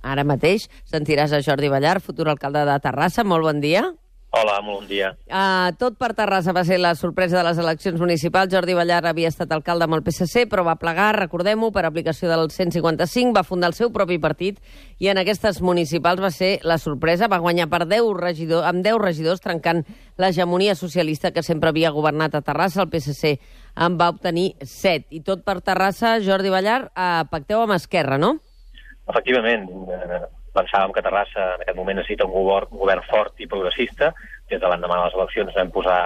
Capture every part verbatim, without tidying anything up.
ara mateix. Sentiràs a Jordi Ballart, futur alcalde de Terrassa. Molt bon dia. Hola, molt bon dia. Uh, tot per Terrassa va ser la sorpresa de les eleccions municipals. Jordi Ballart havia estat alcalde amb el P S C, però va plegar, recordem-ho, per aplicació del cent cinquanta-cinc, va fundar el seu propi partit i en aquestes municipals va ser la sorpresa. Va guanyar per deu regidors, amb deu regidors, trencant l'hegemonia socialista que sempre havia governat a Terrassa. El P S C en va obtenir set. I tot per Terrassa, Jordi Ballart, uh, pacteu amb Esquerra, no? Efectivament. Eh, pensàvem que Terrassa en aquest moment necessita un govern, un govern fort i progressista. Des de l'endemà de les eleccions vam posar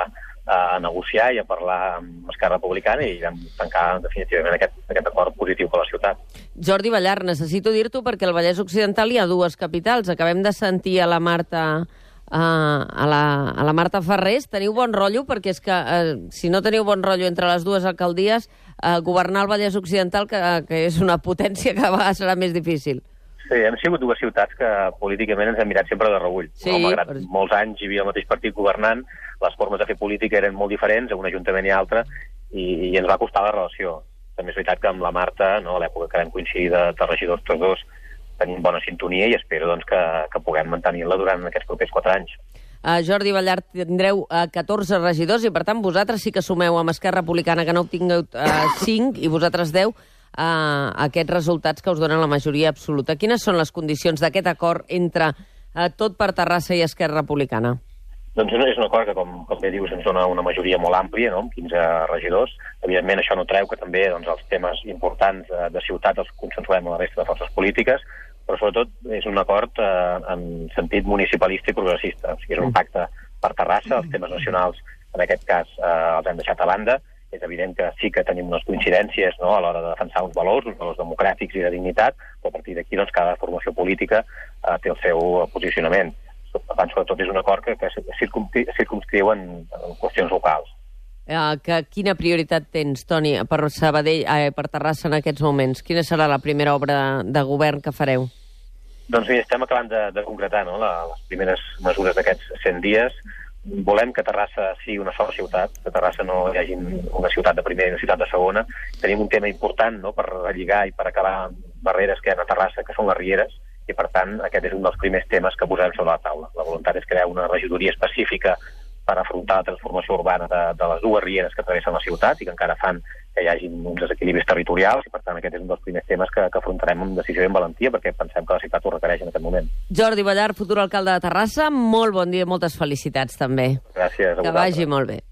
a negociar i a parlar amb Esquerra Republicana i vam tancar definitivament aquest, aquest acord positiu per la ciutat. Jordi Ballart, necessito dir-t'ho perquè al Vallès Occidental hi ha dues capitals. Acabem de sentir a la Marta, a, a, la, a la Marta Ferrés. Teniu bon rotllo? Perquè és que eh, si no teniu bon rotllo entre les dues alcaldies, eh, governar el Vallès Occidental, que, que és una potència que a vegades serà més difícil. Sí, hem sigut dues ciutats que políticament ens hem mirat sempre de reüll. Sí, no? Malgrat però... molts anys hi havia el mateix partit governant, les formes de fer política eren molt diferents, un ajuntament i altre, i, i ens va costar la relació. També és veritat que amb la Marta, no, a l'època que vam coincidir de, de regidors tots dos, tenim bona sintonia i espero doncs, que, que puguem mantenir-la durant aquests propers quatre anys. Uh, Jordi Ballart, tindreu uh, catorze regidors i, per tant, vosaltres sí que sumeu amb Esquerra Republicana, que no obtingueu uh, cinc, i vosaltres deu, Uh, aquests resultats que us donen la majoria absoluta. Quines són les condicions d'aquest acord entre uh, tot per Terrassa i Esquerra Republicana? Doncs és un acord que, com, com bé dius, ens dona una majoria molt àmplia, no? Amb quinze regidors. Evidentment, això no treu que també doncs, els temes importants uh, de ciutat els consensuem amb la resta de forces polítiques, però sobretot és un acord uh, en sentit municipalista i progressista. O sigui, és un pacte per Terrassa, els temes nacionals, en aquest cas, uh, els hem deixat a banda. És evident que sí que tenim unes coincidències, no?, a l'hora de defensar uns valors, uns valors democràtics i de dignitat, però a partir d'aquí doncs, cada formació política eh, té el seu posicionament. Per tant, sobretot és un acord que, que circumscriu en, en qüestions locals. Uh, que, quina prioritat tens, Toni, per Sabadell, eh, per Terrassa en aquests moments? Quina serà la primera obra de, de govern que fareu? Doncs bé, estem acabant de, de concretar, no?, la, les primeres mesures d'aquests cent dies. Volem que Terrassa sigui una sola ciutat, que Terrassa no hi hagi una ciutat de primera i una ciutat de segona. Tenim un tema important, no?, per relligar i per acabar barreres que hi ha a Terrassa, que són les rieres, i per tant aquest és un dels primers temes que posarem sobre la taula. La voluntat és crear una regidoria específica per afrontar la transformació urbana de, de les dues rieres que travessen la ciutat i que encara fan que hi hagi uns desequilibris territorials, i per tant aquest és un dels primers temes que, que afrontarem amb decisió i amb valentia, perquè pensem que la ciutat ho requereix en aquest moment. Jordi Ballart, futur alcalde de Terrassa, molt bon dia i moltes felicitats també. Gràcies a vosaltres. Que vagi molt bé.